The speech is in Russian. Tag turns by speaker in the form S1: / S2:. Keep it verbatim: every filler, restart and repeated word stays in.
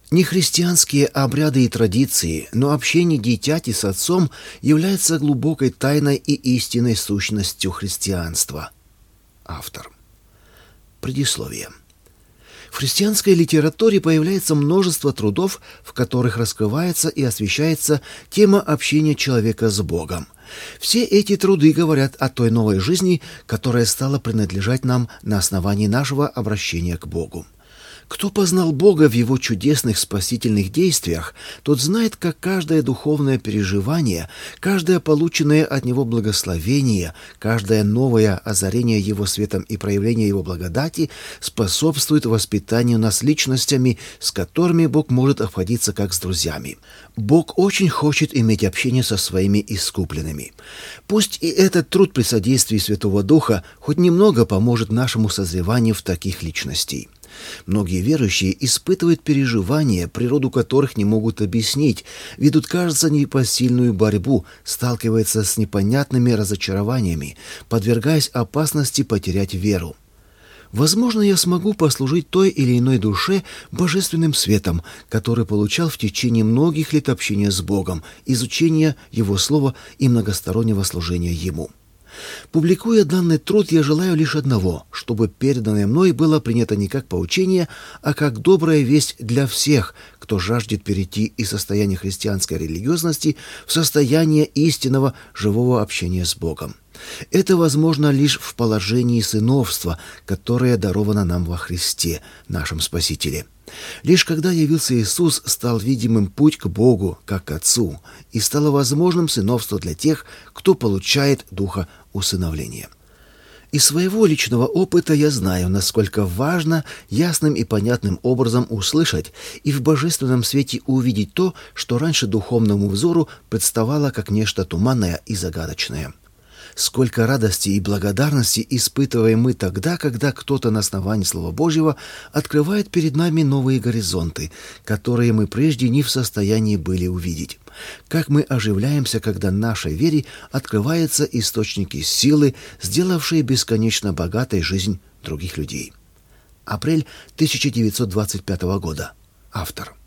S1: Не христианские обряды и традиции, но общение дитяти с отцом является глубокой тайной и истинной сущностью христианства. Автор. Предисловие. В христианской литературе появляется множество трудов, в которых раскрывается и освещается тема общения человека с Богом. Все эти труды говорят о той новой жизни, которая стала принадлежать нам на основании нашего обращения к Богу. Кто познал Бога в Его чудесных спасительных действиях, тот знает, как каждое духовное переживание, каждое полученное от Него благословение, каждое новое озарение Его светом и проявление Его благодати способствует воспитанию нас личностями, с которыми Бог может обходиться как с друзьями. Бог очень хочет иметь общение со своими искупленными. Пусть и этот труд при содействии Святого Духа хоть немного поможет нашему созреванию в таких личностей. Многие верующие испытывают переживания, природу которых не могут объяснить, ведут, кажется, непосильную борьбу, сталкиваются с непонятными разочарованиями, подвергаясь опасности потерять веру. Возможно, я смогу послужить той или иной душе божественным светом, который получал в течение многих лет общения с Богом, изучения Его Слова и многостороннего служения Ему. Публикуя данный труд, я желаю лишь одного, чтобы переданное мной было принято не как поучение, а как добрая весть для всех, кто жаждет перейти из состояния христианской религиозности в состояние истинного живого общения с Богом. Это возможно лишь в положении сыновства, которое даровано нам во Христе, нашем Спасителе. Лишь когда явился Иисус, стал видимым путь к Богу, как к Отцу, и стало возможным сыновство для тех, кто получает духа усыновления. Из своего личного опыта я знаю, насколько важно ясным и понятным образом услышать и в божественном свете увидеть то, что раньше духовному взору представало как нечто туманное и загадочное. Сколько радости и благодарности испытываем мы тогда, когда кто-то на основании Слова Божьего открывает перед нами новые горизонты, которые мы прежде не в состоянии были увидеть. Как мы оживляемся, когда нашей вере открываются источники силы, сделавшие бесконечно богатой жизнь других людей. Апрель тысяча девятьсот двадцать пятого года. Автор.